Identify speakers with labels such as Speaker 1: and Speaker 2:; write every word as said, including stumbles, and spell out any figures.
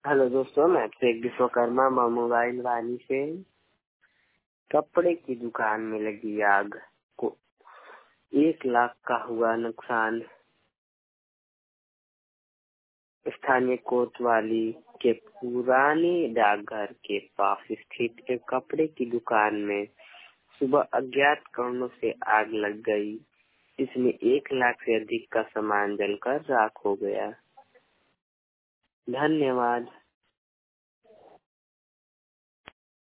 Speaker 1: Hello दोस्तों, मैं एक विश्वकर्मा मोबाइल वाली से। कपड़े की दुकान में लगी आग, को एक लाख का हुआ नुकसान। स्थानीय कोतवाली के पुराने डाकघर के पास स्थित एक कपड़े की दुकान में सुबह अज्ञात कारणों से आग लग गई। इसमें एक लाख से अधिक का सामान जलकर राख हो गया। धन्यवाद।